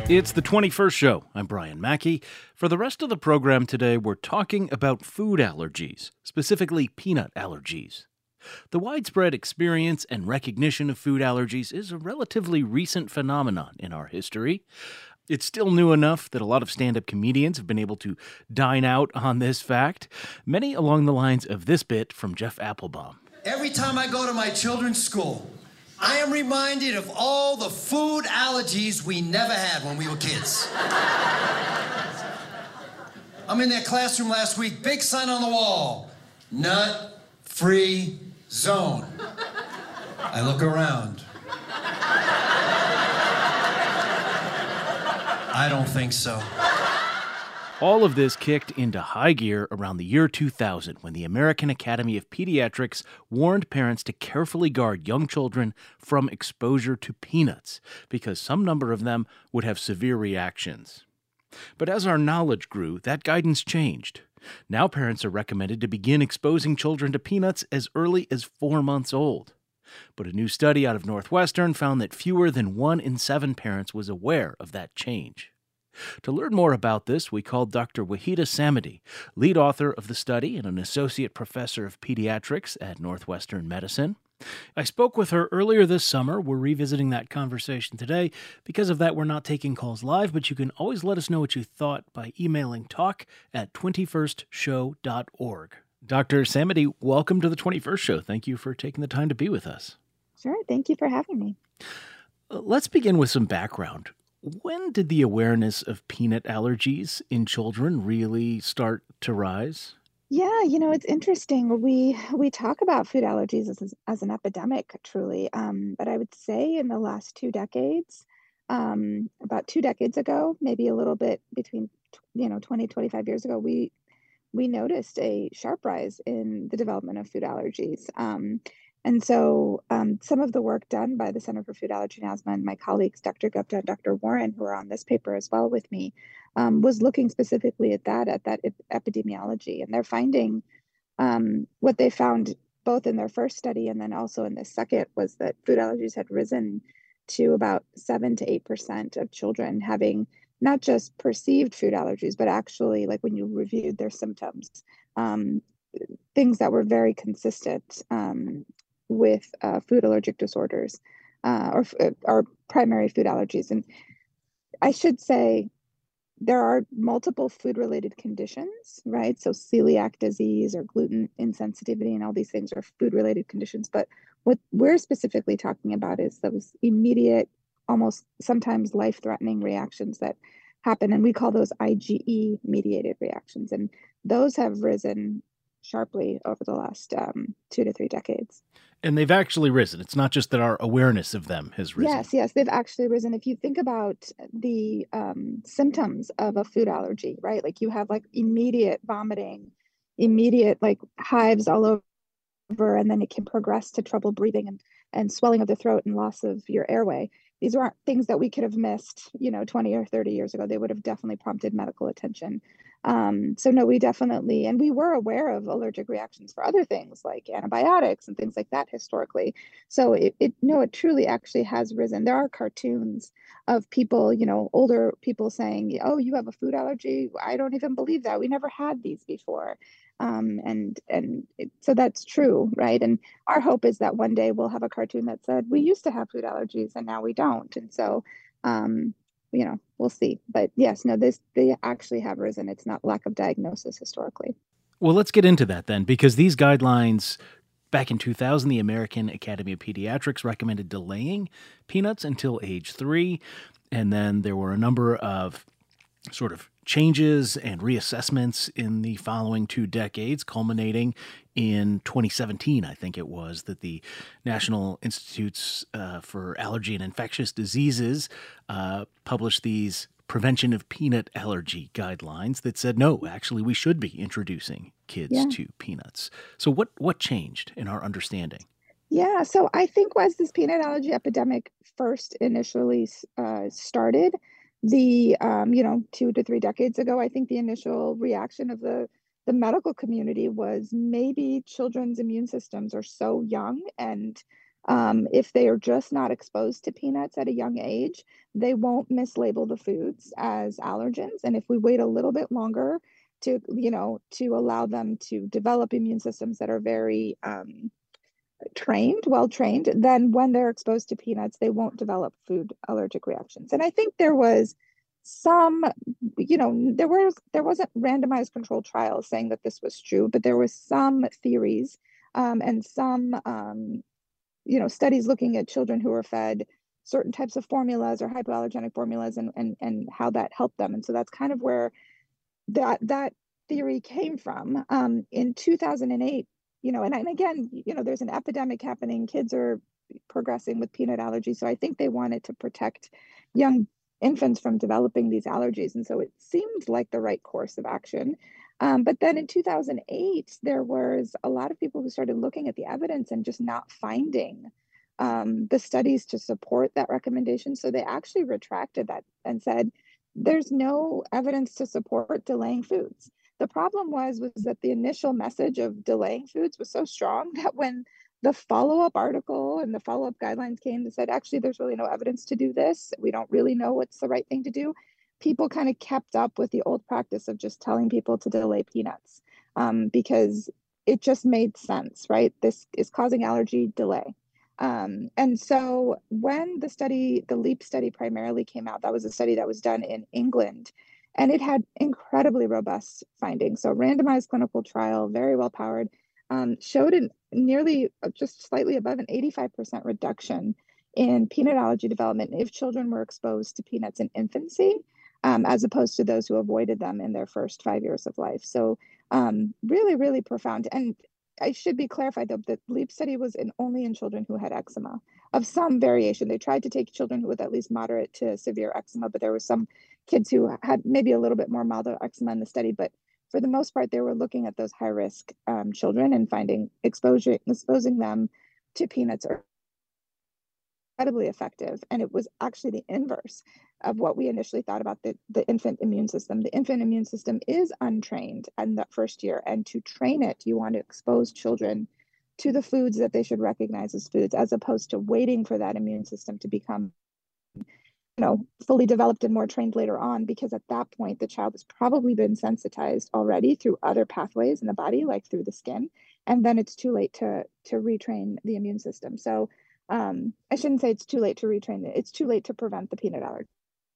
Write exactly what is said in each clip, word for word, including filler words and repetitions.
It's the twenty-first show. I'm Brian Mackey. For the rest of the program today, we're talking about food allergies, specifically peanut allergies. The widespread experience and recognition of food allergies is a relatively recent phenomenon in our history. It's still new enough that a lot of stand-up comedians have been able to dine out on this fact, many along the lines of this bit from Jeff Applebaum. Every time I go to my children's school, I am reminded of all the food allergies we never had when we were kids. I'm in their classroom last week, big sign on the wall, nut-free zone. I look around. I don't think so. All of this kicked into high gear around the year two thousand when the American Academy of Pediatrics warned parents to carefully guard young children from exposure to peanuts because some number of them would have severe reactions. But as our knowledge grew, that guidance changed. Now parents are recommended to begin exposing children to peanuts as early as four months old. But a new study out of Northwestern found that fewer than one in seven parents was aware of that change. To learn more about this, we called Doctor Wahida Samadi, lead author of the study and an associate professor of pediatrics at Northwestern Medicine. I spoke with her earlier this summer. We're revisiting that conversation today. Because of that, we're not taking calls live, but you can always let us know what you thought by emailing talk at twenty-first show dot org. Doctor Samadi, welcome to the twenty-first Show. Thank you for taking the time to be with us. Sure. Thank you for having me. Let's begin with some background. When did the awareness of peanut allergies in children really start to rise? Yeah, you know, it's interesting. We we talk about food allergies as as an epidemic, truly. Um, but I would say in the last two decades, um, about two decades ago, maybe a little bit between, you know, twenty, twenty-five years ago, we we noticed a sharp rise in the development of food allergies. Um, And so um, some of the work done by the Center for Food Allergy and Asthma and my colleagues, Doctor Gupta and Doctor Warren, who are on this paper as well with me, um, was looking specifically at that, at that ep- epidemiology. And they're finding um, what they found both in their first study and then also in the second was that food allergies had risen to about seven to eight percent of children having not just perceived food allergies, but actually, like when you reviewed their symptoms, um, things that were very consistent um, with uh, food allergic disorders uh, or, or primary food allergies. And I should say there are multiple food-related conditions, right? So celiac disease or gluten insensitivity and all these things are food-related conditions. But what we're specifically talking about is those immediate, almost sometimes life-threatening reactions that happen. And we call those IgE-mediated reactions. And those have risen sharply over the last um, two to three decades. And they've actually risen. It's not just that our awareness of them has risen. Yes, yes, they've actually risen. If you think about the um, symptoms of a food allergy, right? Like you have like immediate vomiting, immediate like hives all over, and then it can progress to trouble breathing and, and swelling of the throat and loss of your airway. These aren't things that we could have missed, you know, twenty or thirty years ago. They would have definitely prompted medical attention. Um, so no, we definitely, and we were aware of allergic reactions for other things like antibiotics and things like that historically. So it, it no, it truly actually has risen. There are cartoons of people, you know, older people saying, "Oh, you have a food allergy? I don't even believe that. We never had these before." Um, and and it, so that's true, right? And our hope is that one day we'll have a cartoon that said we used to have food allergies and now we don't. And so, um, you know, we'll see. But yes, no, this they actually have risen. It's not lack of diagnosis historically. Well, let's get into that then, because these guidelines back in two thousand, the American Academy of Pediatrics recommended delaying peanuts until age three. And then there were a number of sort of changes and reassessments in the following two decades, culminating in twenty seventeen, I think it was, that the National Institutes uh, for Allergy and Infectious Diseases uh, published these prevention of peanut allergy guidelines that said, no, actually, we should be introducing kids Yeah. to peanuts. So what, what changed in our understanding? Yeah, so I think as this peanut allergy epidemic first initially uh, started, the um, you know two to three decades ago, I think the initial reaction of the the medical community was maybe children's immune systems are so young and Um, if they are just not exposed to peanuts at a young age, they won't mislabel the foods as allergens. And if we wait a little bit longer to, you know, to allow them to develop immune systems that are very um, trained, well trained, then when they're exposed to peanuts, they won't develop food allergic reactions. And I think there was some, you know, there was there wasn't randomized controlled trials saying that this was true, but there was some theories um, and some, um, you know, studies looking at children who were fed certain types of formulas or hypoallergenic formulas and and and how that helped them. And so that's kind of where that that theory came from. Um, in two thousand eight, you know, and, and again, you know, there's an epidemic happening. Kids are progressing with peanut allergy. So I think they wanted to protect young infants from developing these allergies. And so it seemed like the right course of action. Um, but then in two thousand eight, there was a lot of people who started looking at the evidence and just not finding um, the studies to support that recommendation. So they actually retracted that and said, there's no evidence to support delaying foods. The problem was, was that the initial message of delaying foods was so strong that when the follow-up article and the follow-up guidelines came and said, actually, there's really no evidence to do this, we don't really know what's the right thing to do, people kind of kept up with the old practice of just telling people to delay peanuts um, because it just made sense, right? This is causing allergy, delay. Um, and so when the study, the LEAP study primarily came out, that was a study that was done in England, and it had incredibly robust findings. So randomized clinical trial, very well powered, um, showed an nearly just slightly above an eighty-five percent reduction in peanut allergy development if children were exposed to peanuts in infancy, um, as opposed to those who avoided them in their first five years of life. So um, really, really profound. And I should be clarified though, the LEAP study was in only in children who had eczema of some variation. They tried to take children who with at least moderate to severe eczema, but there were some kids who had maybe a little bit more mild eczema in the study. But for the most part, they were looking at those high risk um, children and finding exposure, exposing them to peanuts are incredibly effective. And it was actually the inverse of what we initially thought about the, the infant immune system. The infant immune system is untrained in that first year. And to train it, you want to expose children to the foods that they should recognize as foods, as opposed to waiting for that immune system to become, you know, fully developed and more trained later on, because at that point, the child has probably been sensitized already through other pathways in the body, like through the skin. And then it's too late to, to retrain the immune system. So um, I shouldn't say it's too late to retrain it. It's too late to prevent the peanut allergy.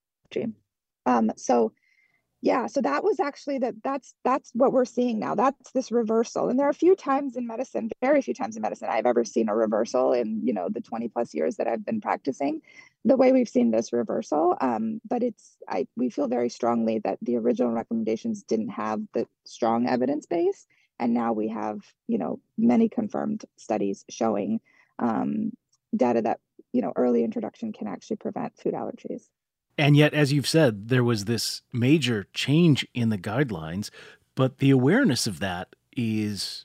Um, so yeah, so that was actually that that's that's what we're seeing now. That's this reversal. And there are a few times in medicine, very few times in medicine, I've ever seen a reversal in, you know, the twenty plus years that I've been practicing, the way we've seen this reversal. Um, but it's I we feel very strongly that the original recommendations didn't have the strong evidence base. And now we have, you know, many confirmed studies showing um, data that, you know, early introduction can actually prevent food allergies. And yet, as you've said, there was this major change in the guidelines, but the awareness of that is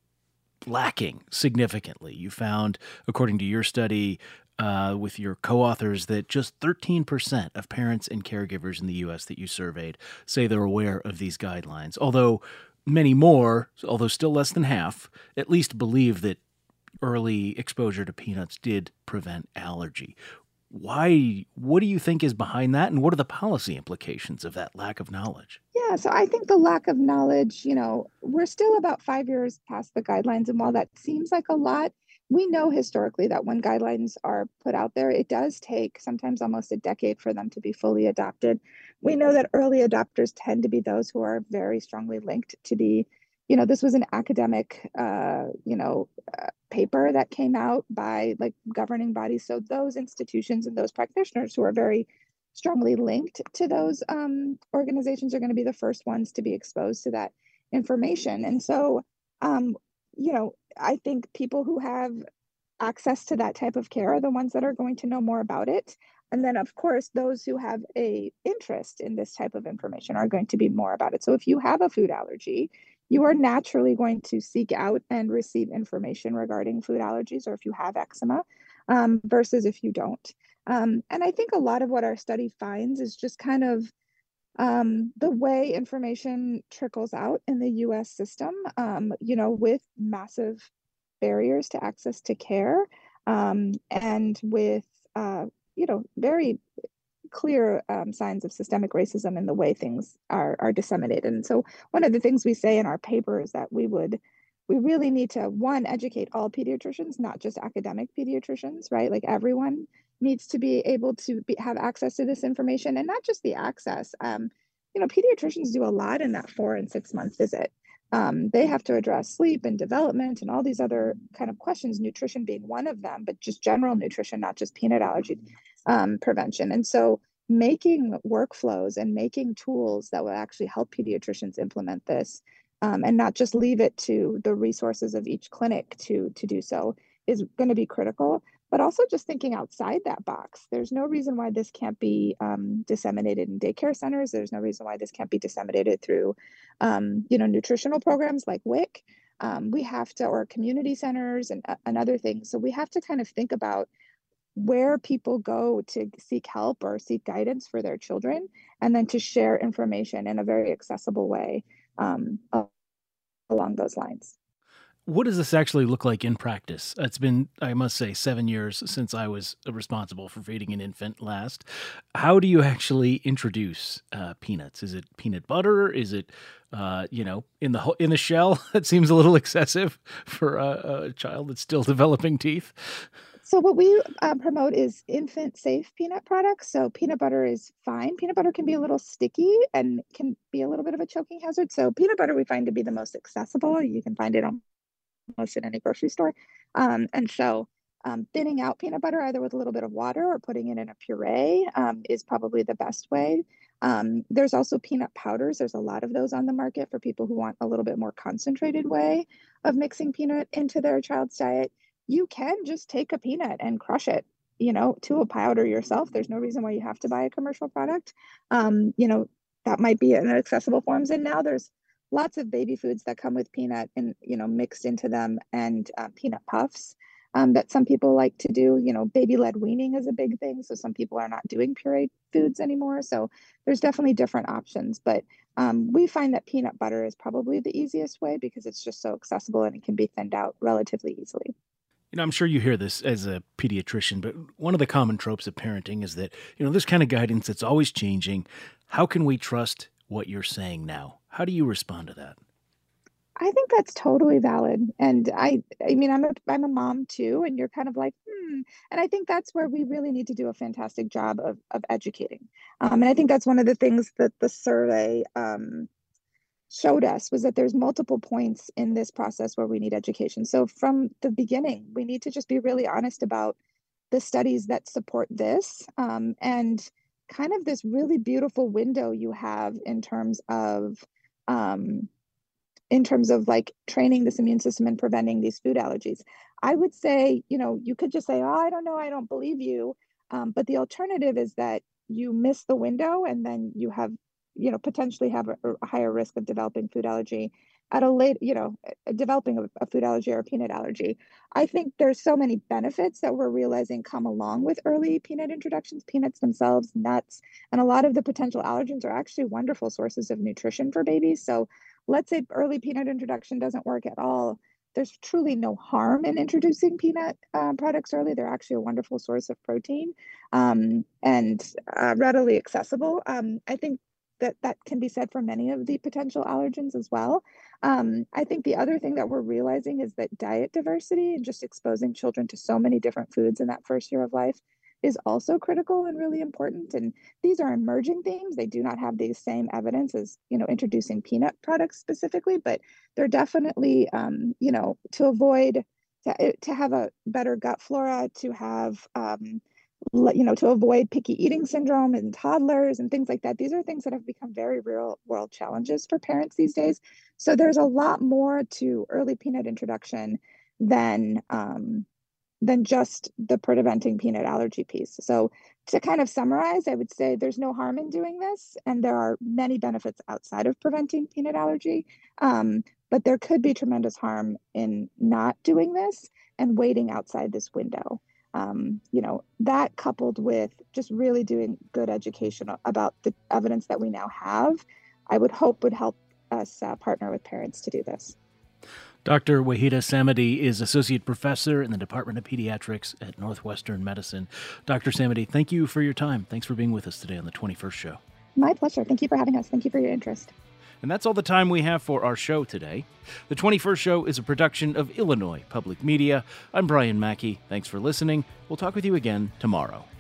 lacking significantly. You found, according to your study uh, with your co-authors, that just thirteen percent of parents and caregivers in the U S that you surveyed say they're aware of these guidelines, although many more, although still less than half, at least believe that early exposure to peanuts did prevent allergy. Why, what do you think is behind that? And what are the policy implications of that lack of knowledge? Yeah, so I think the lack of knowledge, you know, we're still about five years past the guidelines. And while that seems like a lot, we know historically that when guidelines are put out there, it does take sometimes almost a decade for them to be fully adopted. We know that early adopters tend to be those who are very strongly linked to the, you know, this was an academic, uh, you know, uh, paper that came out by like governing bodies. So those institutions and those practitioners who are very strongly linked to those um, organizations are going to be the first ones to be exposed to that information. And so, um, you know, I think people who have access to that type of care are the ones that are going to know more about it. And then, of course, those who have a interest in this type of information are going to be more about it. So if you have a food allergy, you are naturally going to seek out and receive information regarding food allergies, or if you have eczema, um, versus if you don't. Um, and I think a lot of what our study finds is just kind of um, the way information trickles out in the U S system, um, you know, with massive barriers to access to care. um, and with, uh, you know, very clear um, signs of systemic racism in the way things are are disseminated. And so one of the things we say in our paper is that we would we really need to, one, educate all pediatricians, not just academic pediatricians, right? Like everyone needs to be able to be, have access to this information, and not just the access. Um, you know, pediatricians do a lot in that four and six month visit. Um, they have to address sleep and development and all these other kind of questions, nutrition being one of them, but just general nutrition, not just peanut allergy um, prevention. And so making workflows and making tools that will actually help pediatricians implement this, um, and not just leave it to the resources of each clinic to, to do so, is going to be critical. But also just thinking outside that box. There's no reason why this can't be um, disseminated in daycare centers. There's no reason why this can't be disseminated through, um, you know, nutritional programs like W I C. Um, we have to, or community centers and, uh, and other things. So we have to kind of think about where people go to seek help or seek guidance for their children, and then to share information in a very accessible way um, along those lines. What does this actually look like in practice? It's been, I must say, seven years since I was responsible for feeding an infant last. How do you actually introduce uh, peanuts? Is it peanut butter? Is it, uh, you know, in the in the shell? That seems a little excessive for a, a child that's still developing teeth. So what we uh, promote is infant safe peanut products. So peanut butter is fine. Peanut butter can be a little sticky and can be a little bit of a choking hazard. So peanut butter we find to be the most accessible. You can find it on almost in any grocery store. Um, and so um, thinning out peanut butter either with a little bit of water or putting it in a puree um, is probably the best way. Um, there's also peanut powders. There's a lot of those on the market for people who want a little bit more concentrated way of mixing peanut into their child's diet. You can just take a peanut and crush it, you know, to a powder yourself. There's no reason why you have to buy a commercial product. Um, you know, that might be in accessible forms. And now there's lots of baby foods that come with peanut and, you know, mixed into them, and uh, peanut puffs um, that some people like to do. You know, baby-led weaning is a big thing. So some people are not doing pureed foods anymore. So there's definitely different options. But um, we find that peanut butter is probably the easiest way because it's just so accessible and it can be thinned out relatively easily. You know, I'm sure you hear this as a pediatrician, but one of the common tropes of parenting is that, you know, this kind of guidance that's always changing. How can we trust what you're saying now? How do you respond to that? I think that's totally valid. And I I mean, I'm a I'm a mom too, and you're kind of like, hmm. And I think that's where we really need to do a fantastic job of of educating. Um, and I think that's one of the things that the survey um, showed us, was that there's multiple points in this process where we need education. So from the beginning, we need to just be really honest about the studies that support this, um, and kind of this really beautiful window you have in terms of um, in terms of like training this immune system and preventing these food allergies. I would say, you know, you could just say, oh, I don't know, I don't believe you. Um, but the alternative is that you miss the window, and then you have, you know, potentially have a, a higher risk of developing food allergy at a late, you know, developing a, a food allergy or a peanut allergy. I think there's so many benefits that we're realizing come along with early peanut introductions, peanuts themselves, nuts, and a lot of the potential allergens are actually wonderful sources of nutrition for babies. So let's say early peanut introduction doesn't work at all. There's truly no harm in introducing peanut uh, products early. They're actually a wonderful source of protein um, and uh, readily accessible. Um, I think that that can be said for many of the potential allergens as well. Um, I think the other thing that we're realizing is that diet diversity and just exposing children to so many different foods in that first year of life is also critical and really important. And these are emerging themes. They do not have the same evidence as, you know, introducing peanut products specifically, but they're definitely, um, you know, to avoid, to, to have a better gut flora, to have, um, you know, to avoid picky eating syndrome in toddlers and things like that. These are things that have become very real world challenges for parents these days. So there's a lot more to early peanut introduction than, um, than just the preventing peanut allergy piece. So to kind of summarize, I would say there's no harm in doing this, and there are many benefits outside of preventing peanut allergy. Um, but there could be tremendous harm in not doing this and waiting outside this window. Um, you know, that coupled with just really doing good education about the evidence that we now have, I would hope would help us uh, partner with parents to do this. Doctor Wahida Samadi is Associate Professor in the Department of Pediatrics at Northwestern Medicine. Doctor Samadi, thank you for your time. Thanks for being with us today on the twenty-first Show. My pleasure. Thank you for having us. Thank you for your interest. And that's all the time we have for our show today. The twenty-first Show is a production of Illinois Public Media. I'm Brian Mackey. Thanks for listening. We'll talk with you again tomorrow.